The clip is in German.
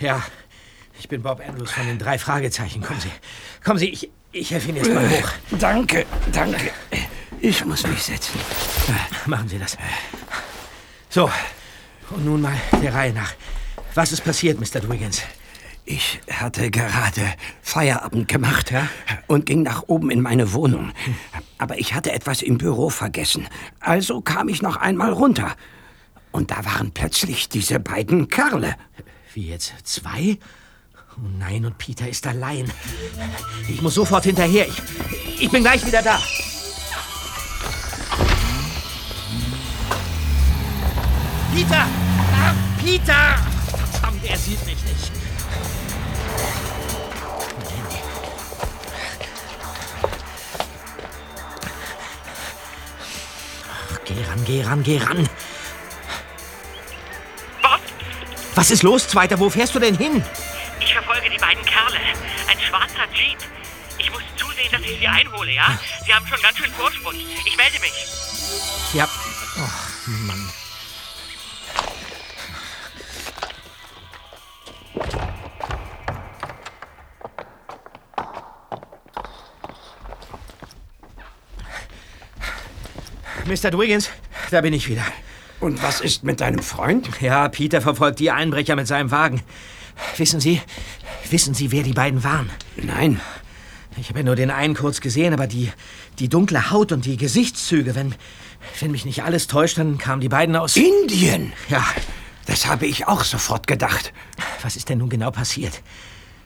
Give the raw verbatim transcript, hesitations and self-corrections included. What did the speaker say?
Ja, ich bin Bob Andrews von den drei Fragezeichen. Kommen Sie, kommen Sie, ich, ich helfe Ihnen erst mal hoch. Danke, danke. Ich muss mich setzen. Machen Sie das. So, und nun mal der Reihe nach. Was ist passiert, Mister Dwiggins? Ich hatte gerade Feierabend gemacht, ja, und ging nach oben in meine Wohnung. Aber ich hatte etwas im Büro vergessen. Also kam ich noch einmal runter. Und da waren plötzlich diese beiden Kerle. Wie jetzt? Zwei? Oh nein, und Peter ist allein. Ich muss sofort hinterher. Ich, ich bin gleich wieder da. Peter! Ah, Peter! Verdammt, er sieht mich nicht. Ach, geh ran, geh ran, geh ran. Bob? Was ist los, Zweiter? Wo fährst du denn hin? Ich verfolge die beiden Kerle. Ein schwarzer Jeep. Ich muss zusehen, dass ich sie einhole, ja? Sie haben schon ganz schön Vorsprung. Ich melde mich. Ja. Oh, Mann. Mister Dwiggins, da bin ich wieder. Und was ist mit deinem Freund? Ja, Peter verfolgt die Einbrecher mit seinem Wagen. Wissen Sie, wissen Sie, wer die beiden waren? Nein. Ich habe ja nur den einen kurz gesehen, aber die, die dunkle Haut und die Gesichtszüge, wenn, wenn mich nicht alles täuscht, dann kamen die beiden aus... Indien? Ja. Das habe ich auch sofort gedacht. Was ist denn nun genau passiert?